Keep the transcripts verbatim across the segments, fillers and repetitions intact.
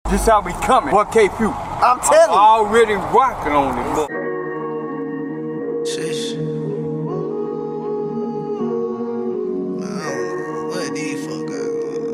This how we coming. What K P? I'm telling you. Already rocking on it, boy. Shish. What these fuckers?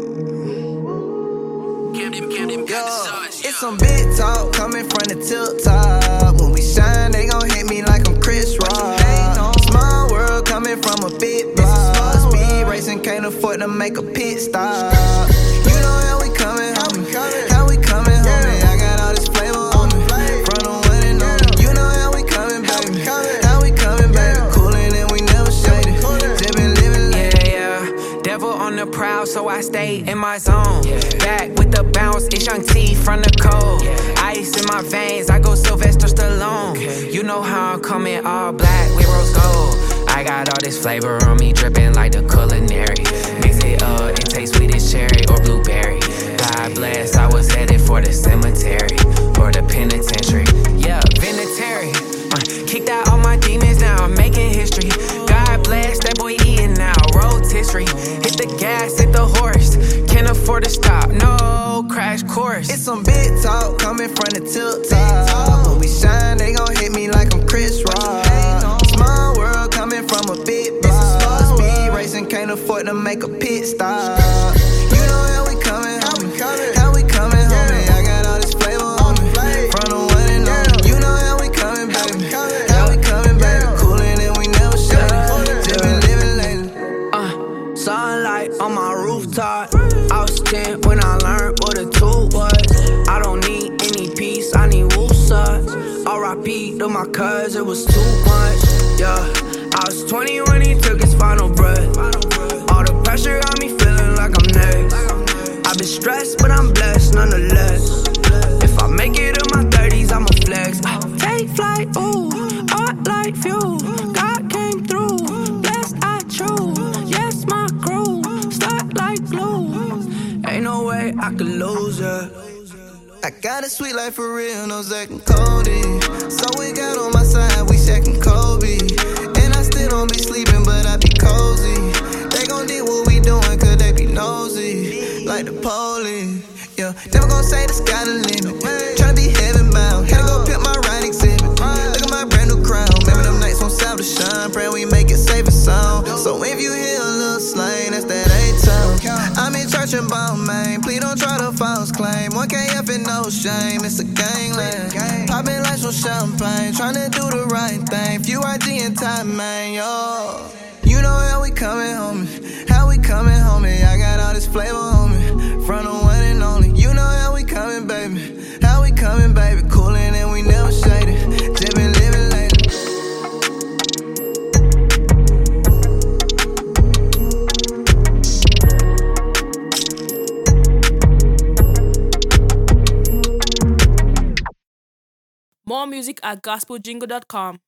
It's some big talk coming from the tilt top. When we shine, they gon' hate me like I'm Chris Rock. Small world coming from a big block. Speed racing, can't afford to make a pit stop. You know how we coming, homie. How we coming, homie. I got all this flavor on me. From the one and only. You know how we coming, baby. How we coming, baby. Coolin' and we never shaded. Living, living, yeah, yeah. Devil on the prowl, so I stay in my zone. Back with the bounce, it's Young T from the cold. Ice in my veins, I go Sylvester Stallone. You know how I'm coming, all black with rose gold. I got all this flavor on me, dripping like the culinary. Mix it up, it tastes sweet as cherry or blueberry. God bless, I was headed for the cemetery or the penitentiary. Yeah, Venetary. Uh, kicked out all my demons, now I'm making history. God bless, that boy eating now, rotisserie. Hit the gas, hit the horse. Can't afford to stop, no crash course. It's some big talk coming from the tilt top. When we shine, they gon' hit me like I'm Chris Rock. Small world coming from a big block. Speed racing, can't afford to make a pit stop. You know how we coming, homie. How we coming, homie. I got all this flavor on me. From the one and only. You know how we coming, baby. How we coming, baby. Coolin' and we never shut it. Just been living lately. Uh, sunlight on my rooftop. I was ten when I learned what a tool was. I don't need any peace, I need woosah. R I P to my cuz, it was too much. Yeah, I was twenty when he took his final breath. All the pressure got me feeling like I'm next. I've been stressed, but I'm blessed nonetheless. If I make it in my thirties, I'ma flex. Uh, take flight, ooh, art like fuel. God came through, blessed I choose. Yes, my crew, start like glue. Ain't no way I could lose her. I got a sweet life for real, no Zach and Cody. So we got on my side, we Shaq and Kobe. And I still don't be sleeping, but I be cozy. They gon' do what we doing, cause they be nosy. Like the police, yeah. Never gon' say the sky the limit. Tryna be heaven bound, had to go pick my ride exhibit. Look at my brand new crown, remember them nights on South to shine. Pray we make it safe and sound. So if you hear a little slang, that's that A-Town. I'm in church and bomb, man. Please don't try to false claim. one K F and no shame, it's a gangland. Poppin' like some champagne, tryna do the right thing. Few I G and time, man, yo. You know how we coming, homie. How we coming, homie. I got all this flavor on me. From the one and only. You know how we coming, baby. How we coming, baby. Coolin' and we never shaded. Just been living lately. More music at gospel jingle dot com.